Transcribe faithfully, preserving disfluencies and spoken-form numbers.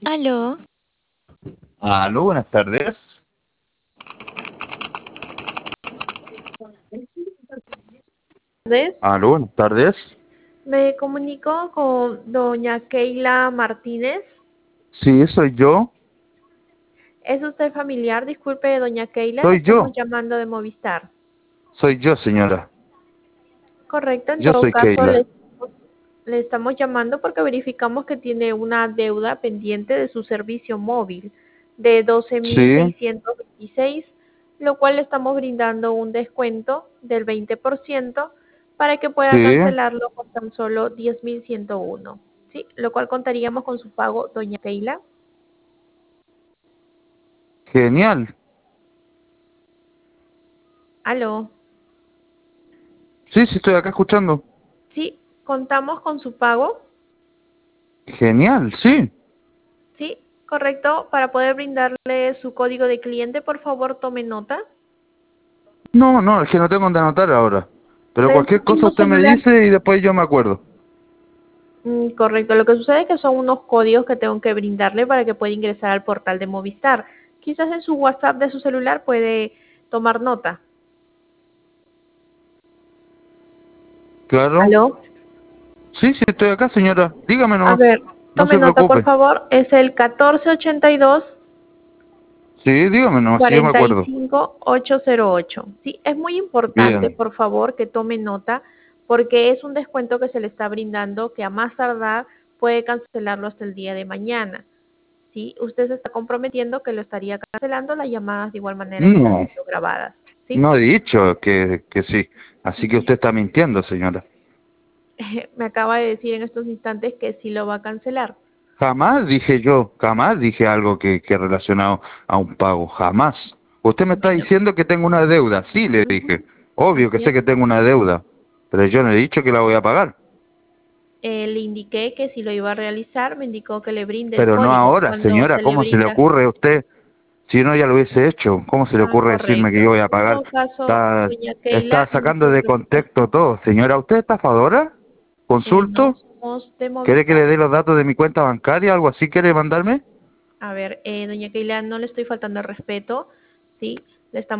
Aló, Aló, buenas tardes. Tardes. Aló, buenas tardes. Me comunico con doña Keila Martínez. Sí, soy yo. ¿Es usted familiar? Disculpe, doña Keila, le Soy estamos yo. llamando de Movistar. Soy yo, señora. Correcto, en Yo todo soy caso le Keila. estamos, le estamos llamando porque verificamos que tiene una deuda pendiente de su servicio móvil de doce mil Sí, seiscientos veintiséis, lo cual le estamos brindando un descuento del veinte por ciento para que pueda sí. cancelarlo con tan solo diez mil ciento uno, ¿sí? Lo cual contaríamos con su pago, doña Keila. Genial. Aló. Sí, sí, estoy acá escuchando. Sí, contamos con su pago. Genial, sí. Sí, correcto. Para poder brindarle su código de cliente, por favor, tome nota. No, no, es que no tengo donde anotar ahora. Pero De su cualquier cosa mismo usted me celular. dice y después yo me acuerdo. Mm, correcto. Lo que sucede es que son unos códigos que tengo que brindarle para que pueda ingresar al portal de Movistar. Quizás en su WhatsApp de su celular puede tomar nota. Claro. ¿Aló? Sí, sí, estoy acá, señora. Dígame A nomás. ver, No tome se nota, por preocupe. favor. Es el catorce ochenta y dos Sí, dígame nomás, si yo me cuarenta y acuerdo. cinco ochocientos ocho. Sí, es muy importante, Bien. por favor, que tome nota porque es un descuento que se le está brindando que a más tardar puede cancelarlo hasta el día de mañana. ¿Sí? Usted se está comprometiendo que lo estaría cancelando, las llamadas de igual manera están No, siendo grabadas. ¿Sí? no he dicho que, que sí. Así que usted está mintiendo, señora. Me acaba de decir en estos instantes que sí lo va a cancelar. Jamás dije yo, jamás dije algo que, que relacionado a un pago, jamás. Usted me está Bueno, diciendo que tengo una deuda, sí le ujú, dije. Obvio que así sé que es. tengo una deuda, pero yo no he dicho que la voy a pagar. Eh, le indiqué que si lo iba a realizar, me indicó que le brinde el Pero no código. ahora, Cuando señora, se le ¿cómo se le brinda. ocurre a usted? Si no, ya lo hubiese hecho. ¿Cómo se le Ah, ocurre decirme que correcto. yo voy a En pagar? todo caso, Está, doña está Keila, sacando de nosotros contexto todo. Señora, ¿usted es estafadora? eh, no ¿Consulto? somos de ¿Quiere que le Movistar. dé los datos de mi cuenta bancaria? ¿Algo así quiere mandarme? A ver, eh, doña Keila, no le estoy faltando el respeto, ¿sí? Le estamos